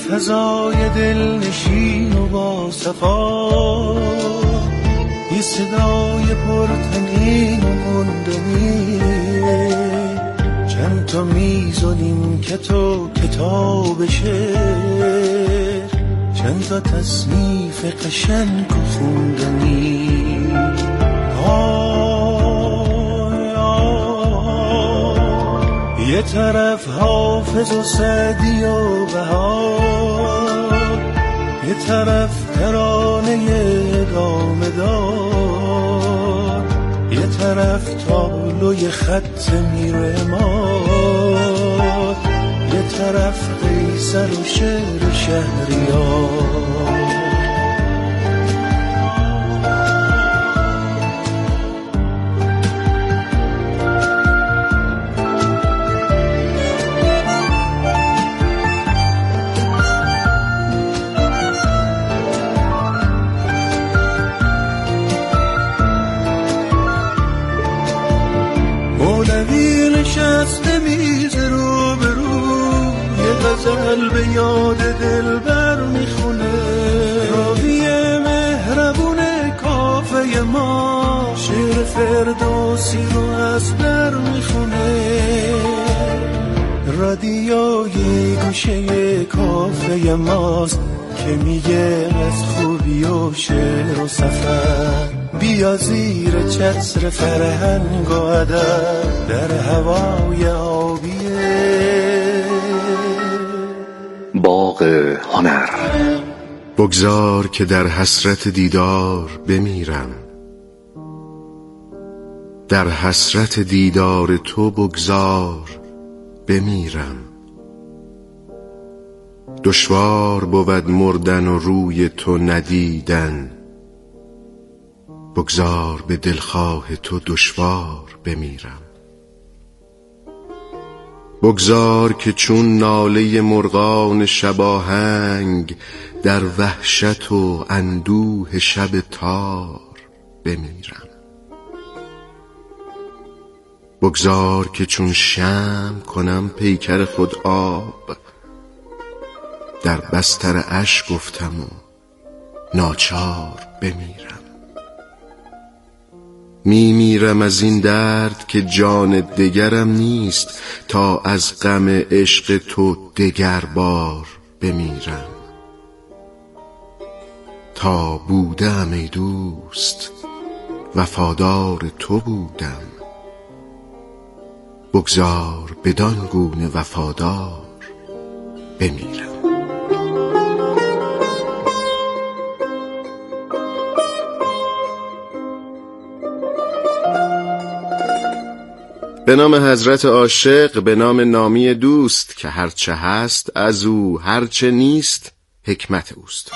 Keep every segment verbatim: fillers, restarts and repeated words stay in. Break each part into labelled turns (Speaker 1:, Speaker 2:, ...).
Speaker 1: فضای دلنشین و با صفا، یه صدای پرتنین و مندنی، چند تا میز و نیمکت و کتاب شعر، چند تا تصنیف قشنگ و خوندنی. آی آی یه طرف حافظ و سعدی و بهار، یه طرف ترانه ادامه دار، یه طرف تابلوی خط میرمار، یه طرف قیصر و شعر شهریار. مولوی نشسته میز رو به رو، یه غزل به یاد دلبر میخونه، راوی مهربون کافه ما شعر فردوسی رو از بر میخونه. رادیوی گوشه کافه ماست که میگه از خوبی و شعر و سفر، بیا زیر چتر فرهنگ و ادب در هوای آبیه
Speaker 2: باغ هنر.
Speaker 3: بگذار که در حسرت دیدار بمیرم، در حسرت دیدار تو بگذار بمیرم. دشوار بود مردن و روی تو ندیدن، بگذار به دلخواه تو دشوار بمیرم. بگذار که چون ناله مرغان شباهنگ در وحشت و اندوه شب تار بمیرم. بگذار که چون شمع کنم پیکر خود آب، در بستر اشک گفتم و ناچار بمیرم. می میرم از این درد که جان دگرم نیست، تا از غم عشق تو دگر بار بمیرم. تا بودم ای دوست وفادار تو بودم، بگذار بدان گونه وفادار بمیرم. به نام حضرت عاشق، به نام نامی دوست که هرچه هست از او، هرچه نیست حکمت اوست.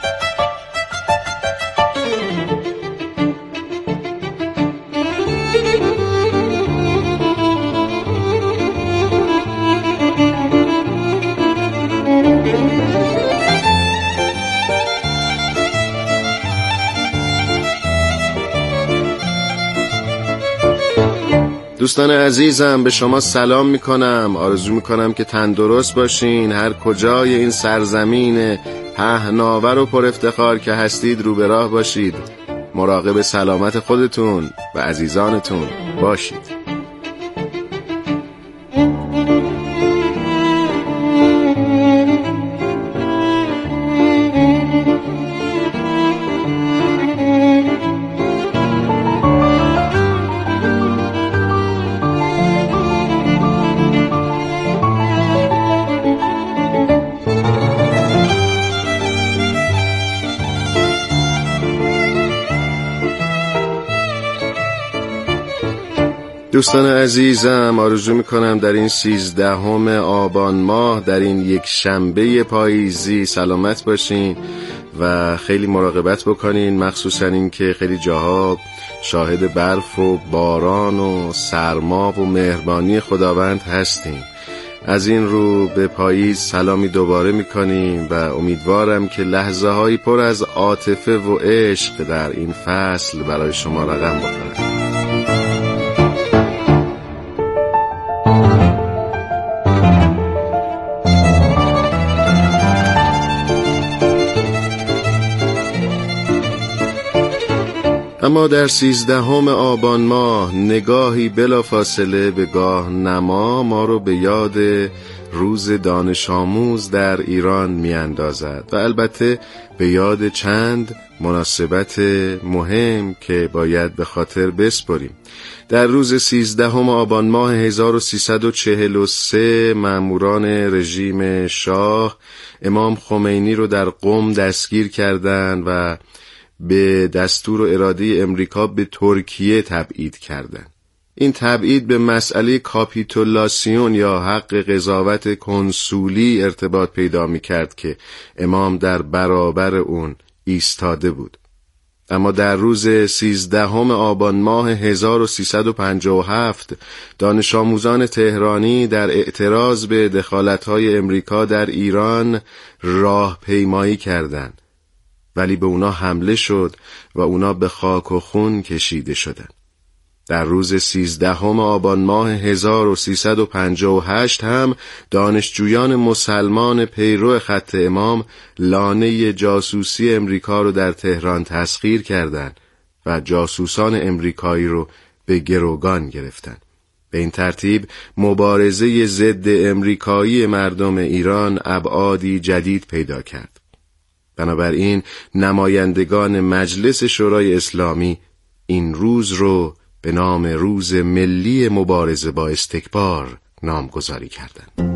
Speaker 3: دوستان عزیزم، به شما سلام میکنم. آرزو میکنم که تندرست باشین، هر کجای این سرزمین پهناور و پر افتخار که هستید رو به راه باشید. مراقب سلامت خودتون و عزیزانتون باشید. دوستان عزیزم، آرزو میکنم در این سیزدهم آبان ماه، در این یک شنبه پاییزی سلامت باشین و خیلی مراقبت بکنین، مخصوصا این که خیلی جاها شاهد برف و باران و سرما و مهربانی خداوند هستیم. از این رو به پاییز سلامی دوباره میکنیم و امیدوارم که لحظه هایی پر از عاطفه و عشق در این فصل برای شما رقم بخورد. اما در سیزدهم آبان ماه نگاهی بلافاصله به گاه نما ما رو به یاد روز دانش آموز در ایران می اندازد و البته به یاد چند مناسبت مهم که باید به خاطر بسپاریم. در روز سیزدهم آبان ماه هزار و سیصد و چهل و سه ماموران رژیم شاه امام خمینی رو در قم دستگیر کردند و به دستور و اراده امریکا به ترکیه تبعید کردند. این تبعید به مسئله کاپیتولاسیون یا حق قضاوت کنسولی ارتباط پیدا می کرد که امام در برابر اون ایستاده بود. اما در روز سیزدهم آبان ماه هزار و سیصد و پنجاه و هفت دانش آموزان تهرانی در اعتراض به دخالت‌های امریکا در ایران راهپیمایی کردند، ولی به اونا حمله شد و اونا به خاک و خون کشیده شدند. در روز سیزدهم آبان ماه هزار و سیصد و پنجاه و هشت هم دانشجویان مسلمان پیرو خط امام لانه جاسوسی امریکا رو در تهران تسخیر کردند و جاسوسان امریکایی رو به گروگان گرفتند. به این ترتیب مبارزه ضد امریکایی مردم ایران ابعادی جدید پیدا کرد. بنابراین نمایندگان مجلس شورای اسلامی این روز رو به نام روز ملی مبارزه با استکبار نامگذاری کردند.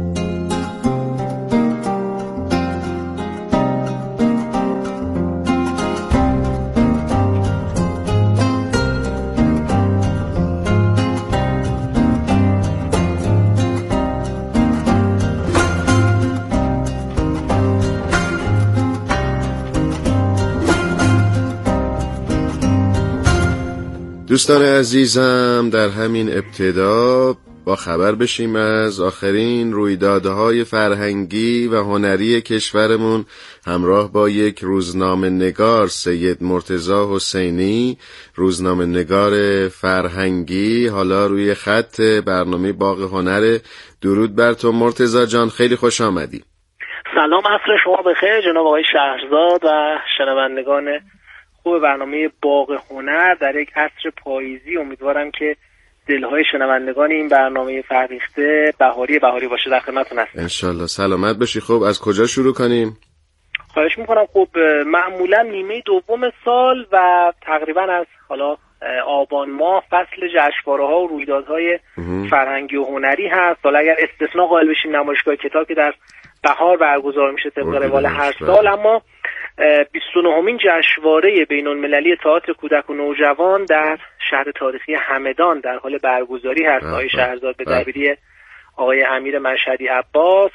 Speaker 3: دوستان عزیزم، در همین ابتدا با خبر بشیم از آخرین رویدادهای فرهنگی و هنری کشورمون همراه با یک روزنامه نگار، سید مرتضی حسینی، روزنامه نگار فرهنگی، حالا روی خط برنامه باغ هنر. درود بر تو مرتضی جان، خیلی خوش آمدی.
Speaker 2: سلام، عصر شما بخیر جناب آقای شهرزاد و شنوندگان خوب برنامه باغ هنر در یک عصر پاییزی. امیدوارم که دلهای شنوندگان این برنامه فرهیخته بهاری بهاری باشه. در خدمتتون هستم.
Speaker 3: انشالله سلامت باشی. خب از کجا شروع کنیم؟
Speaker 2: خواهش میکنم. خب معمولا نیمه دوم سال و تقریبا از حالا آبان ماه فصل جشنواره‌ها و رویدادهای فرهنگی و هنری هست. حالا اگر استثناء قائل بشیم نمایشگاه کتاب که در بهار برگزار میشه طبق روال هر سال، اما بیست و نهمین جشنواره بین‌المللی تئاتر کودک و نوجوان در شهر تاریخی همدان در حال برگزاری هست. آقای شهرزاد به دبیری آقای امیر مشهدی عباس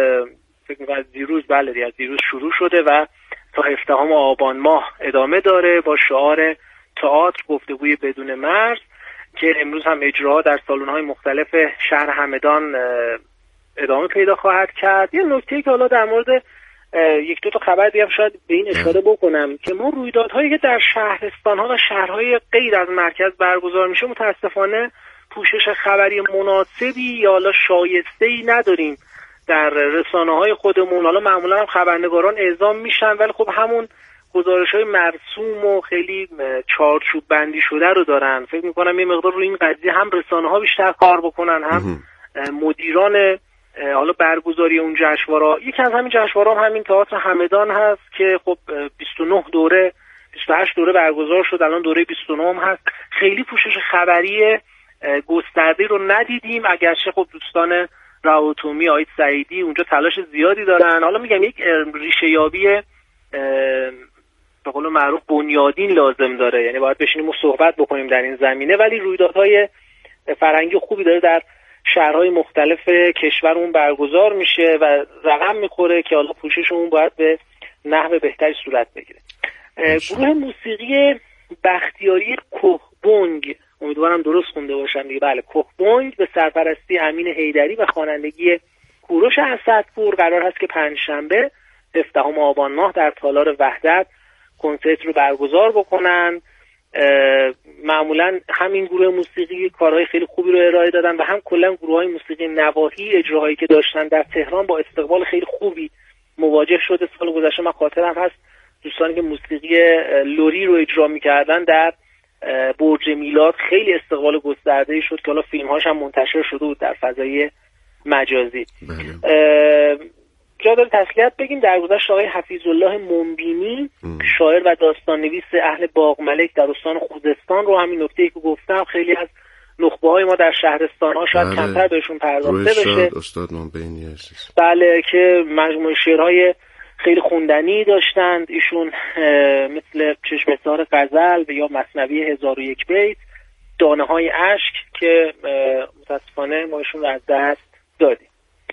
Speaker 2: فکر می‌کنم از دیروز بله از دیروز شروع شده و تا هفدهم آبان ماه ادامه داره با شعار تئاتر گفتگوی بدون مرز که امروز هم اجراها در سالن‌های مختلف شهر همدان ادامه پیدا خواهد کرد. یه نکته‌ای که حالا در مورد یک دو تا خبر دیگه شاید به این اشاره بکنم که ما رویدادهایی که در شهرستان‌ها و شهرهای غیر از مرکز برگزار میشه متاسفانه پوشش خبری مناسبی یا حالا شایسته‌ای نداریم در رسانه‌های خودمون. حالا معمولا هم خبرنگاران اعزام میشن ولی خب همون گزارش‌های مرسوم و خیلی چارچوب بندی شده رو دارن. فکر می‌کنم یه مقدار روی این قضیه هم رسانه‌ها بیشتر کار بکنن، هم مدیران حالا برگزاری اون جشنواره. یکی از همین جشنواره هم همین تئاتر همدان هست که خب بیست و نه دوره بیست و هشت دوره برگزار شد، الان دوره بیست و نه هست. خیلی پوشش خبری گسترده رو ندیدیم، اگرچه خب دوستان راوتومی آید سعیدی اونجا تلاش زیادی دارن. حالا میگم یک ریشه یابی به قول معروف بنیادین لازم داره، یعنی باید بشینیم و صحبت بکنیم در این زمینه. ولی رویدادهای فرهنگی خوبی داره در شهرهای مختلف کشورمون برگزار میشه و رقم میخوره که حالا پوششمون باید به نحو بهتری صورت بگیره. گروه موسیقی بختیاری کهبونگ، امیدوارم درست خونده باشم دیگه، بله کهبونگ، به سرپرستی امین حیدری و خوانندگی کوروش اسدپور قرار هست که پنجشنبه هفدهم آبان ماه در تالار وحدت کنسرت رو برگزار بکنن. معمولا همین گروه موسیقی کارهای خیلی خوبی رو ارائه دادن و هم کلا گروه‌های موسیقی نواحی اجراهایی که داشتن در تهران با استقبال خیلی خوبی مواجه شده. سال گذشته من خاطرم هست دوستانی که موسیقی لوری رو اجرا می‌کردن در برج میلاد خیلی استقبال گسترده‌ای شد که حالا فیلم‌هاش هم منتشر شده بود در فضای مجازی. جا داره تسلیت بگیم درگذشت آقای حفیظالله منبینی شاعر و داستان نویس اهل باغملک در استان خوزستان رو، همین نکته‌ای که گفتم خیلی از نخبه‌های ما در شهرستان‌ها شاید بله. کمتر بهشون پرداخته بشه.
Speaker 3: استاد منبینی عزیز.
Speaker 2: بله که مجموعه شعرهای خیلی خوندنی داشتند ایشون، مثل چشم سار غزل و یا مثنوی هزار و یک بیت، دانه های اشک که متاسفانه ما ایشون رو از دست دادیم.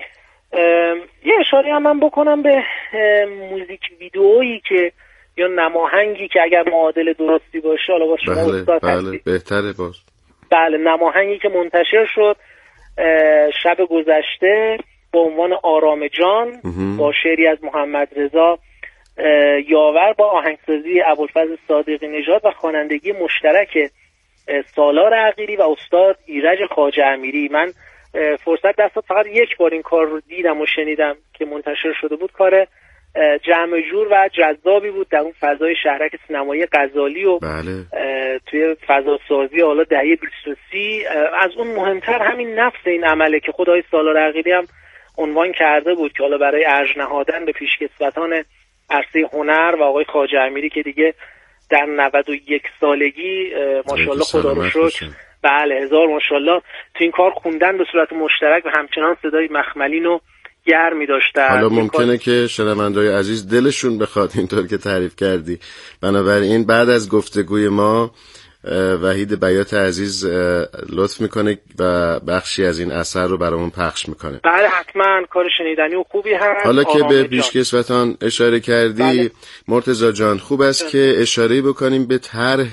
Speaker 2: یه اشاره هم من بکنم به موزیک ویدئویی که یا نماهنگی که اگر معادل درستی باشه، حالا با شما
Speaker 3: بله،
Speaker 2: استاد
Speaker 3: بله،
Speaker 2: هستی.
Speaker 3: بهتره باز.
Speaker 2: بله، نماهنگی که منتشر شد شب گذشته با عنوان آرام جان با شعری از محمد رضا یاور با آهنگسازی ابوالفضل صادقی نژاد و خوانندگی مشترک سالار عقیلی و استاد ایرج خواجه امیری. من فرصت دست داد فقط یک بار این کار رو دیدم و شنیدم که منتشر شده بود. کار جمع جور و جذابی بود در اون فضای شهرک سینمایی غزالی و
Speaker 3: بله.
Speaker 2: توی فضا سازی حالا دهه بیست و سی. از اون مهمتر همین نفس این عمله که خدای سالار عقیلی هم عنوان کرده بود که حالا برای ارج نهادن به پیشکسوتان عرصه هنر و آقای خواجه امیری که دیگه در نود و یک سالگی ماشاءالله خدا رو شکر، بله هزار ماشاءالله، تو این کار خوندن به صورت مشترک و همچنان صدای مخملین و گرمی داشتن.
Speaker 3: حالا ممکنه که شنونده‌های عزیز دلشون بخواد اینطور که تعریف کردی، بنابراین بعد از گفتگوی ما وحید بیات عزیز لطف میکنه و بخشی از این اثر رو برامون پخش میکنه.
Speaker 2: بله حتما، کار شنیدنی و خوبی هست.
Speaker 3: حالا که به پیشکسوتان اشاره کردی بله. مرتضی جان خوب است بله. که اشاره بکنیم به طرح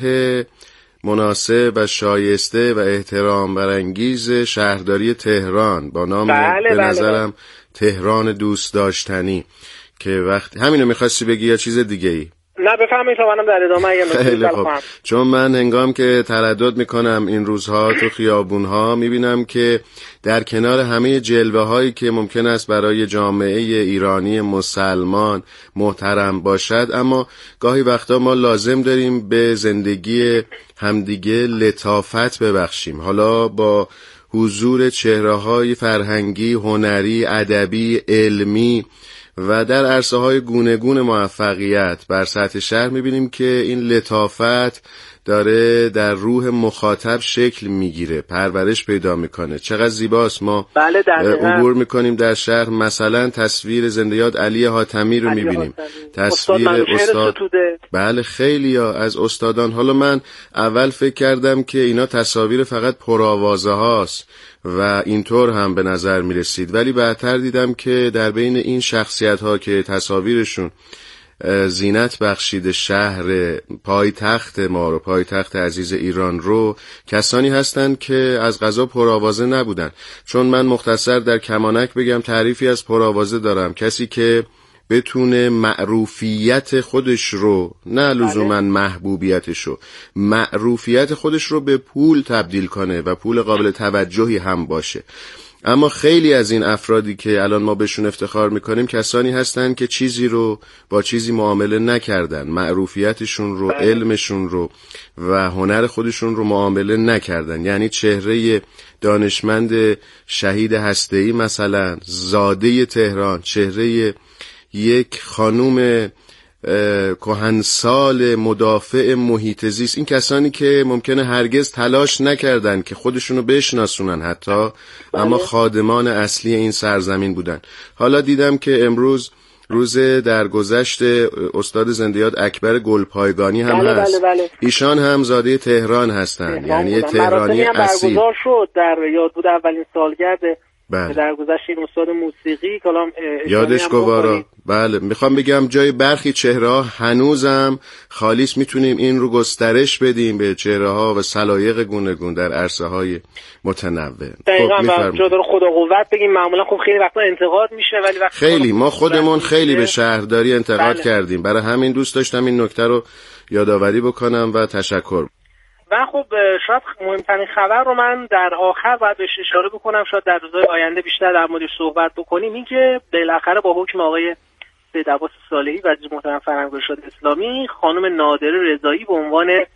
Speaker 3: مناسب و شایسته و احترام برانگیز شهرداری تهران با نام
Speaker 2: بله،
Speaker 3: به
Speaker 2: بله،
Speaker 3: نظرم بله. تهران دوست داشتنی، که وقت همینو میخواستی بگی یا چیز دیگه ای؟
Speaker 2: نه بفهمید تا منم در ادامه اگه
Speaker 3: خیلی خوب. چون من هنگام که تردد میکنم این روزها تو خیابونها میبینم که در کنار همه جلوه هایی که ممکن است برای جامعه ایرانی مسلمان محترم باشد، اما گاهی وقتا ما لازم داریم به زندگی همدیگه لطافت ببخشیم، حالا با حضور چهره های فرهنگی، هنری، ادبی، علمی و در عرصه‌های گوناگون موفقیت بر سطح شهر می‌بینیم که این لطافت داره در روح مخاطب شکل میگیره، پرورش پیدا میکنه. چقدر زیباست. ما
Speaker 2: بله
Speaker 3: عبور میکنیم در شهر، مثلا تصویر زنده یاد علی حاتمی رو میبینیم، تصویر استاد, استاد... بله خیلی ها از استادان. حالا من اول فکر کردم که اینا تصاویر فقط پرآوازه هاست و اینطور هم به نظر میرسید، ولی بعدتر دیدم که در بین این شخصیت ها که تصاویرشون زینت بخشید شهر پایتخت ما رو، پایتخت عزیز ایران رو، کسانی هستند که از قضا پرآوازه نبودن. چون من مختصر در کمانک بگم تعریفی از پرآوازه دارم، کسی که بتونه معروفیت خودش رو، نه لزوما محبوبیتش رو، معروفیت خودش رو به پول تبدیل کنه و پول قابل توجهی هم باشه. اما خیلی از این افرادی که الان ما بهشون افتخار میکنیم کسانی هستن که چیزی رو با چیزی معامله نکردن، معروفیتشون رو، علمشون رو و هنر خودشون رو معامله نکردن. یعنی چهره دانشمند شهید هسته‌ای مثلا، زاده تهران، چهره یک خانوم کهنسال مدافع محیط زیست، این کسانی که ممکنه هرگز تلاش نکردن که خودشونو بشناسونن حتی، بله. اما خادمان اصلی این سرزمین بودن. حالا دیدم که امروز روز درگذشت استاد زنده یاد اکبر گلپایگانی هم
Speaker 2: بله
Speaker 3: هست.
Speaker 2: بله بله.
Speaker 3: ایشان هم زاده تهران هستن، یعنی یه تهرانی اصیل.
Speaker 2: برگزار شد در یاد بود اولین سالگرد
Speaker 3: بله.
Speaker 2: در گذشت این استاد موسیقی کلام
Speaker 3: یادش گوارا. بله میخوام بگم جای برخی چهره‌ها هنوزم خالیس، میتونیم این رو گسترش بدیم به چهره‌ها و سلایق گوناگون در عرصه‌های متنوع.
Speaker 2: دقیقاً. خب جا داره خدا قوت بگیم. معمولا خب خیلی وقتا انتقاد میشه، ولی وقتی
Speaker 3: خیلی ما خودمون خیلی به شهرداری انتقاد بله. کردیم، برای همین دوست داشتم این نکته رو یادآوری بکنم و تشکر.
Speaker 2: و خب شاید مهمترین خبر رو من در آخر باید بهش اشاره بکنم، شاید در روزهای آینده بیشتر در موردش صحبت بکنیم، این که بالاخره با حکم آقای سید عباس صالحی وزیر محترم فرهنگ و ارشاد اسلامی، خانم نادره رضایی به عنوان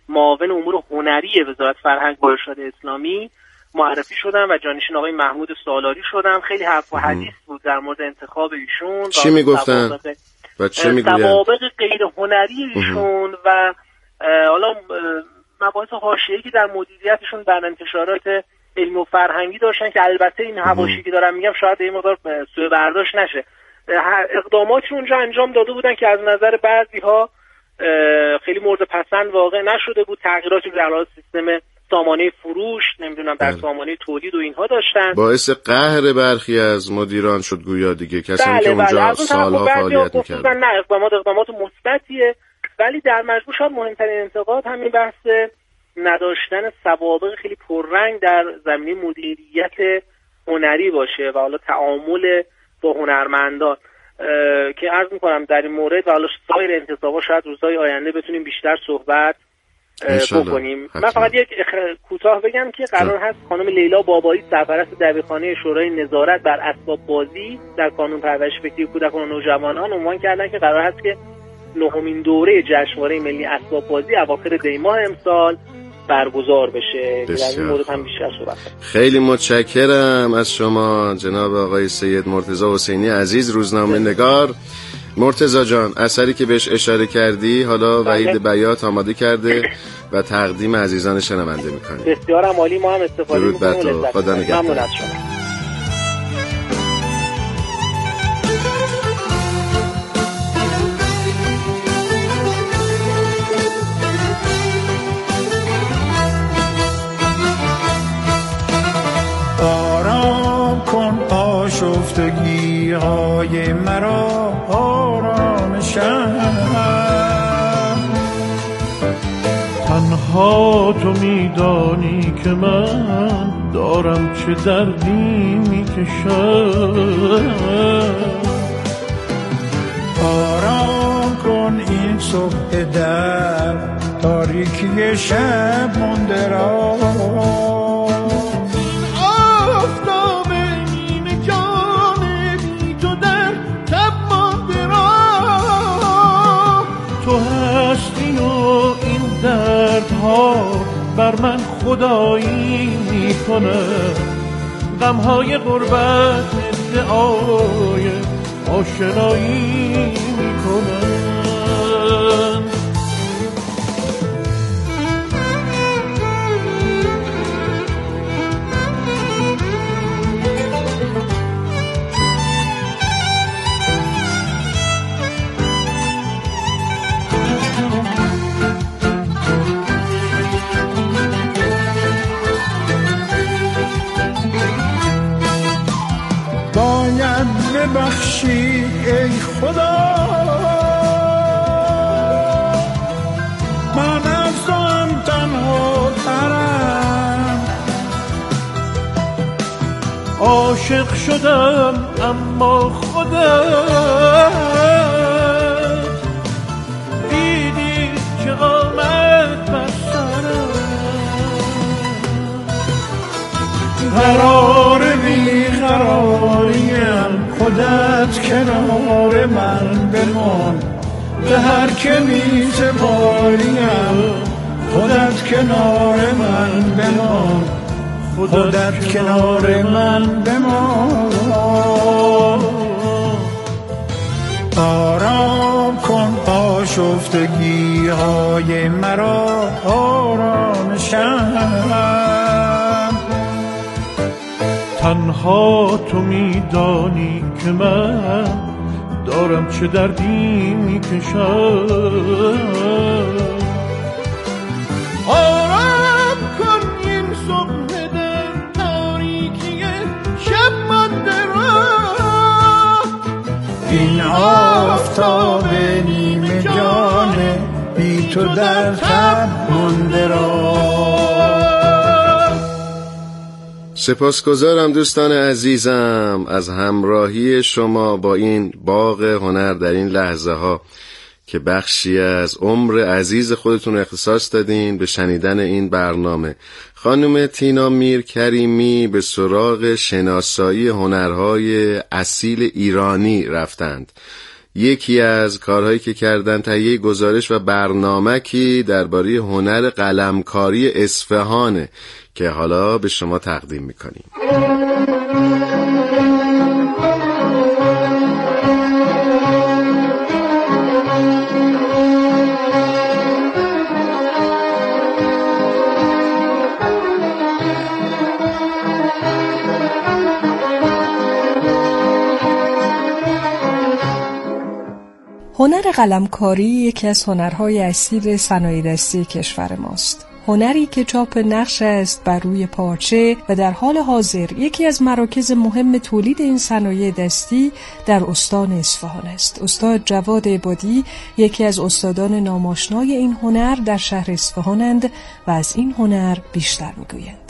Speaker 2: معاون امور هنری وزارت فرهنگ و ارشاد اسلامی معرفی شدم و جانشین آقای محمود سالاری شدم. خیلی حرف و حدیث بود در مورد انتخاب ایشون.
Speaker 3: چی میگفتن و چه میگویند؟
Speaker 2: سوابق غیر هنری ایشون و حالا مباحث حاشیه‌ای که در مدیریتشون در انتشارات علمی و فرهنگی داشتن که البته این حواشی که دارم میگم شاید این مقدار سوء برداشت نشه. اقداماتی اونجا انجام داده بودن که از نظر بعضی‌ها خیلی مورد پسند واقع نشده بود. تغییراتی در حال سیستم سامانه فروش، نمیدونم در سامانه تولید و اینها داشتن، باعث
Speaker 3: قهر برخی از مدیران شد گویا دیگه، کسانی که اونجا سالها فعالیت می‌کردن.
Speaker 2: نه اقدامات اقدامات مثبتیه، ولی در مجموع شاید مهمترین انتقاد همین بحث نداشتن سوابق خیلی پررنگ در زمینه مدیریت هنری باشه و حالا تعامل با هنرمندان که عرض میکنم در این مورد و حالا سایر انتصابات شاید روزهای آینده بتونیم بیشتر صحبت بکنیم. من فقط یک کوتاه بگم که قرار هست خانم لیلا بابایی سرپرست دبیرخانه شورای نظارت بر اسباب بازی در کانون پرورش فکری کودکان و نوجوانان عنوان کردن که قرار هست که نهمین دوره جشنواره ملی اسباب بازی اواخر دی ماه امسال برگزار بشه. در این مورد هم بیشتر صحبت کنیم.
Speaker 3: خیلی متشکرم از شما جناب آقای سید مرتضی حسینی عزیز، روزنامه نگار. مرتضی جان، اثری که بهش اشاره کردی حالا وحید بیات آماده کرده و تقدیم عزیزان شنونده میکنه.
Speaker 2: بسیار عالی، ما هم استفاده میکنیم.
Speaker 3: خدا نگهدار.
Speaker 2: ممنون از شما.
Speaker 1: آشفتگی های مرا آرامشم، تنها تو میدانی که من دارم چه دردی میکشم. آرام کن این صبح در تاریکی شب مونده را، بر من خدایی میکنه، غمهای غربت ادعای آشنایی میکنه. ببخشی ای خدا، من از تو هم تنها ترم، عاشق شدم اما خودت دیدی که آمد بر سرم، قرار بی قراریم، خودت کنار من بمان، به هر که می سپاریم، خودت کنار من بمان، خودت کنار من بمان. آرام کن آشفتگی های مرا آرامشم، تنها تو میدانی که من دارم چه دردی میکشم. آرام کن این صبح در تاریکی شب مانده را، این آفتاب نیمه جانه بی تو در تب مانده را.
Speaker 3: سپاسگزارم دوستان عزیزم از همراهی شما با این باغ هنر در این لحظه ها که بخشی از عمر عزیز خودتون اختصاص دادین به شنیدن این برنامه. خانم تینا میرکریمی به سراغ شناسایی هنرهای اصیل ایرانی رفتند یکی از کارهایی که کردن تهیه گزارش و برنامه‌ای درباره هنر قلمکاری اصفهانه که حالا به شما تقدیم میکنیم.
Speaker 4: هنر قلمکاری یکی از هنرهای اصیل صنایع دستی کشور ماست. هنری که چاپ نقش است بر روی پارچه و در حال حاضر یکی از مراکز مهم تولید این صنایع دستی در استان اصفهان است. استاد جواد عبادی یکی از استادان ناماشنای این هنر در شهر اصفهانند و از این هنر بیشتر میگویند.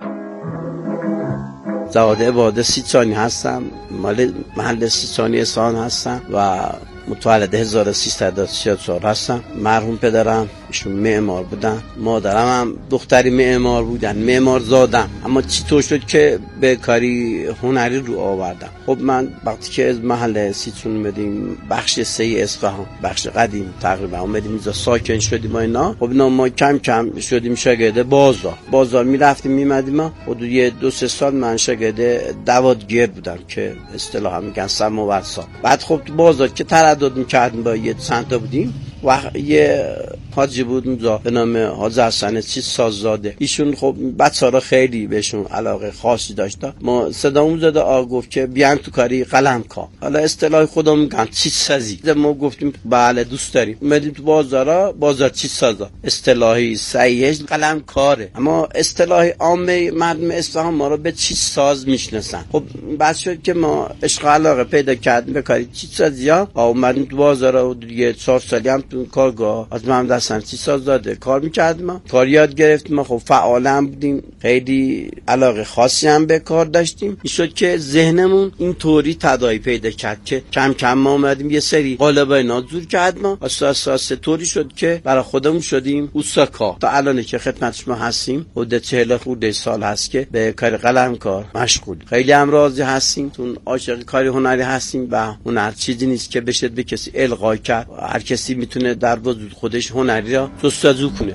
Speaker 5: جواد عبادی سیستانی هستم، مال محل سیستانی اصفهان هستم و متولد هزار و سیصد و سی و چهار هستم. مرحوم پدرم ایشون معمار بودن، مادرم هم دختری معمار بودن، معمار زادم. اما چطور شد که به کاری هنری رو آوردم؟ خب من وقتی که از محل سیتون اومدیم بخش سه اصفهان، بخش قدیم تقریبا اومدیم اینجا ساکن شدیم و اینا، خب اینا ما کم کم شدیم شاگرد بازار بازار میرفتیم میمدیم. حدود یه دو سه سال من شاگرد دوادگیر بودم که اصطلاحا میگن سماورسا. بعد خب تو بازار که تردد میکردیم با یه چند تا بودیم و یه حاجی بود اونجا به نام حاجی حسن چیز ساززاده. ایشون خب بچه‌ها خیلی بهشون علاقه خاصی داشت. ما صدامون زده آ گفت که بیان تو کاری قلمکار. حالا اصطلاح خودمون میگن چیز سازی. ما گفتیم بله دوست داریم. اومدیم تو بازارا، بازار چیز سازا. اصطلاحی صحیحش قلمکاره، اما اصطلاح عامه مردم اصفهان ما رو به چیز ساز میشناسن. خب بعد شد که ما عشق علاقه پیدا کردیم به کاری چیز سازیا. اومدیم تو بازارا و دیگه چهار سالی هم تو کارگاه از محمد حسن چیز ساز داده کار میکردیم. ما کار یاد گرفتیم. ما خب فعال هم بودیم، خیلی علاقه خاصی هم به کار داشتیم. این شد که ذهنمون این طوری تداعی پیدا کرد که کم کم ما اومدیم یه سری قالبای نازور کردیم. اساس اساس طوری شد که برای خودمون شدیم اوساکا. تا الان که خدمت شما هستیم حدود چهل خورده سال هست که به کار قلمکار مشغول. خیلی هم راضی هستیم، چون عاشق کار هنری هستیم و هنر چیزی نیست که بشه به کسی القا کرد. هر کسی میتونه در وجود خودش هنری را جستجو کنه.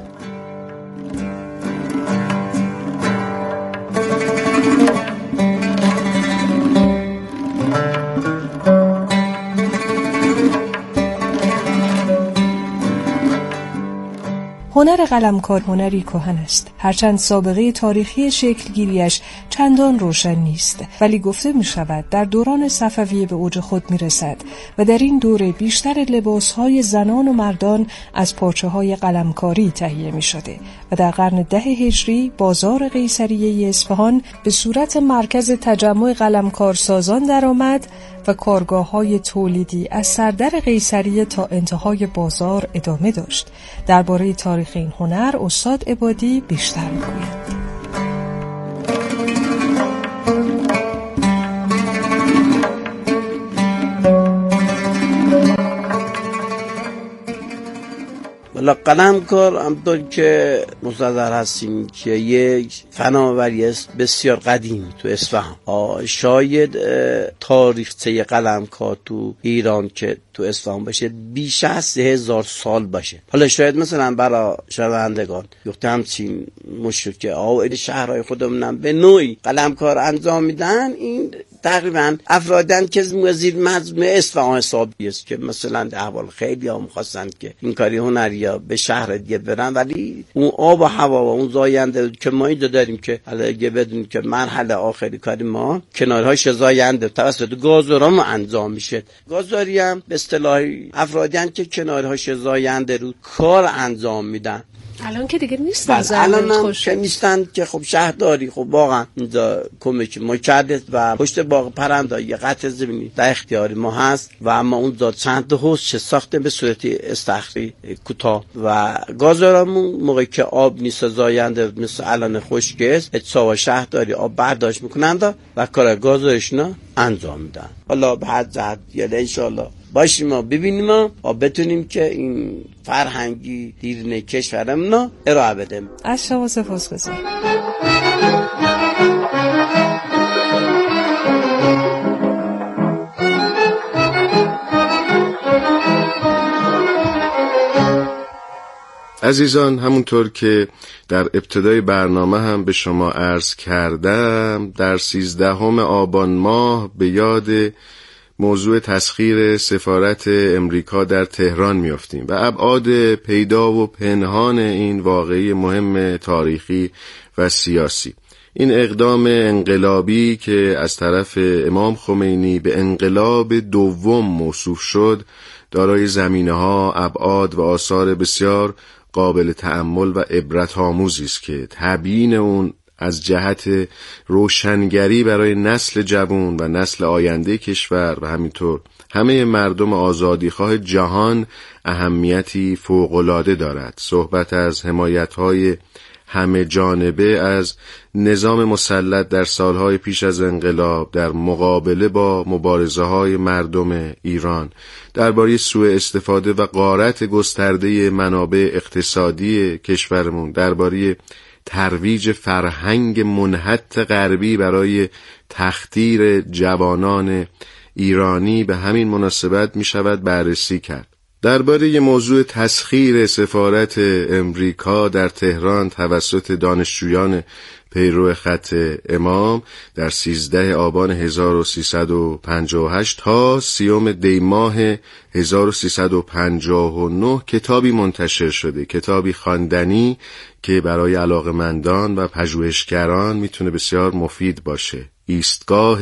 Speaker 4: هنر قلمکار هنری کهن است، هرچند سابقه تاریخی شکلگیریش چندان روشن نیست، ولی گفته می شود در دوران صفویه به اوج خود می رسد و در این دوره بیشتر لباسهای زنان و مردان از پارچه های قلمکاری تهیه می شده و در قرن ده هجری بازار قیصریه اصفهان به صورت مرکز تجمع قلمکارسازان درآمد و کارگاه‌های تولیدی از سردر قیصریه تا انتهای بازار ادامه داشت. درباره تاریخ این هنر استاد عبادی بیشتر می‌گوید.
Speaker 5: والا قلمکار همطور که مصدر هستیم که یک فناوری است بسیار قدیم تو اصفهان. شاید تاریخچه قلمکار تو ایران که تو اصفهان باشه بیش از سه هزار سال باشه. حالا شاید مثلا برای شنوندگان یخته همچین مشکل که آوائل شهرهای خودمونم به نوعی قلمکار انجام میدن، این تقریبا افرادن که زیر مجموعه اصفهان حسابی است که مثلا در احوال خیلی هم خواستند که این کاری هنری ها به شهر دیگه برن، ولی اون آب و هوا و اون زاینده که ما اینجا داریم که حالا اگه بدونید که مرحله آخری کاری ما کنارهاش زاینده توسط گازورا ما انجام میشه. گازوری هم به اصطلاحی افرادن که کنارهاش زاینده رو کار انجام میدن.
Speaker 4: الان که دیگه نیستن،
Speaker 5: الان هم که نیستن که خب شهرداری خب واقعا اینجا کمک ما کرده و پشت باغ پرنده یه قطع زمینی در اختیار ما هست و اما اونجا چند تا حوض چه ساخته به صورت استخری کوتاه و گازارمون موقعی که آب نیست زاینده مثل الان خشکه اتصاب شهرداری آب برداشت میکنند و کار گازارشون انجام میدن. حالا به حد جهت یعنی انشالله باشیم ما ببینیم و بتونیم که این فرهنگی دیرینه کشورمون ارائه بدیم.
Speaker 4: از شما سپاسگزارم.
Speaker 3: عزیزان، همونطور که در ابتدای برنامه هم به شما عرض کردم، در سیزدهم آبان ماه به یاد موضوع تسخیر سفارت امریکا در تهران میافتیم و ابعاد پیدا و پنهان این واقعه مهم تاریخی و سیاسی. این اقدام انقلابی که از طرف امام خمینی به انقلاب دوم موصوف شد، دارای زمینه‌ها، ابعاد و آثار بسیار قابل تأمل و عبرت آموزی است که تبیین اون از جهت روشنگری برای نسل جوان و نسل آینده کشور و همینطور همه مردم آزادیخواه جهان اهمیتی فوق‌العاده دارد. صحبت از حمایت‌های همه جانبه از نظام مسلط در سالهای پیش از انقلاب در مقابله با مبارزه‌های مردم ایران، درباره سوء استفاده و غارت گسترده منابع اقتصادی کشورمون، درباره ترویج فرهنگ منحط غربی برای تخدیر جوانان ایرانی به همین مناسبت می شود بررسی کرد. درباره موضوع تسخیر سفارت امریکا در تهران توسط دانشجویان پیرو خط امام در سیزده آبان هزار و سیصد و پنجاه و هشت تا سیوم دی ماه هزار و سیصد و پنجاه و نه کتابی منتشر شده، کتابی خواندنی که برای علاقه‌مندان و پژوهشگران میتونه بسیار مفید باشه. ایستگاه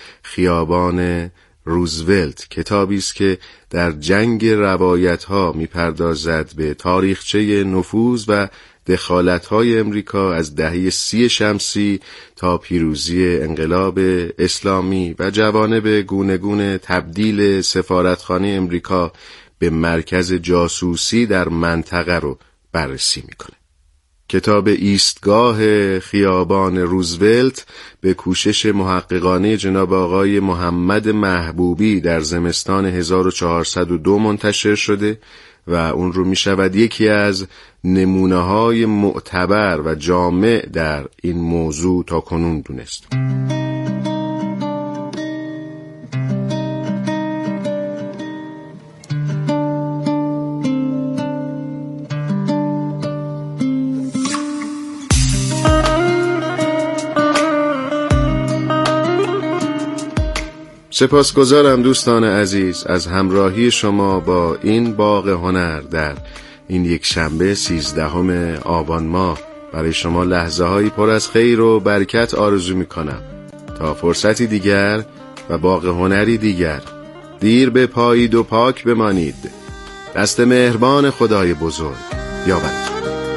Speaker 3: خیابان روزولت، کتابی است که در جنگ روایت‌ها میپردازد به تاریخچه نفوذ و دخالت‌های امریکا از دهه سی شمسی تا پیروزی انقلاب اسلامی و جوانب گونه‌گون تبدیل سفارتخانه امریکا به مرکز جاسوسی در منطقه رو بررسی میکنه. کتاب ایستگاه خیابان روزولت به کوشش محققانه جناب آقای محمد محبوبی در زمستان هزار و چهارصد و دو منتشر شده و اون رو می شود یکی از نمونه‌های معتبر و جامع در این موضوع تا کنون دونست. سپاسگزارم دوستان عزیز از همراهی شما با این باغ هنر در این یک شنبه سیزدهم آبان ماه. برای شما لحظه هایی پر از خیر و برکت آرزو می کنم. تا فرصتی دیگر و باغ هنری دیگر، دیر به پایید و پاک بمانید. دست مهربان خدای بزرگ یابد.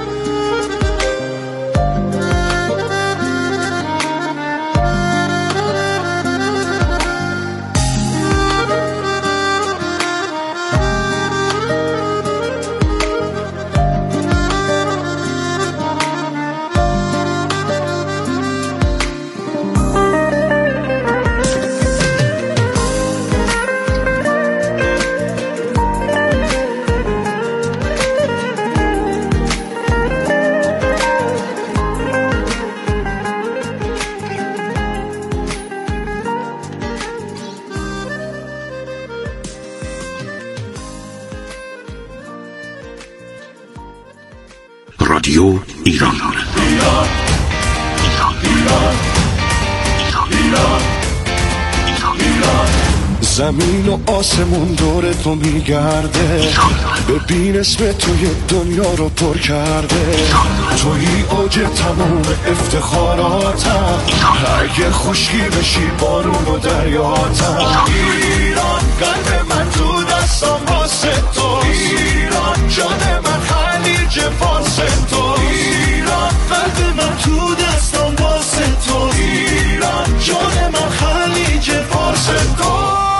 Speaker 6: رادیو ایران. ایران ایران ایران ایران.
Speaker 1: زمین و آسمون دور تو میگرده، ببین اسم توی دنیا رو پر کرده. توی اوج تموم افتخاراتم، اگه خشکی بشی بارون و دریاتم. ایران قلب من تو دستم واسه تو، ایران جان من خلیج فارس تو، ایران قلب من تو دستم واسه تو، ایران جان من خلیج فارس تو.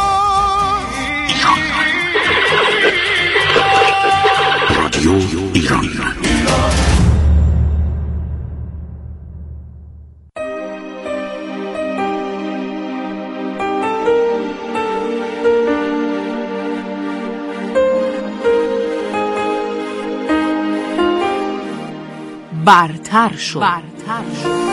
Speaker 6: رادیو ایران.
Speaker 7: برتر شد. برتر شد.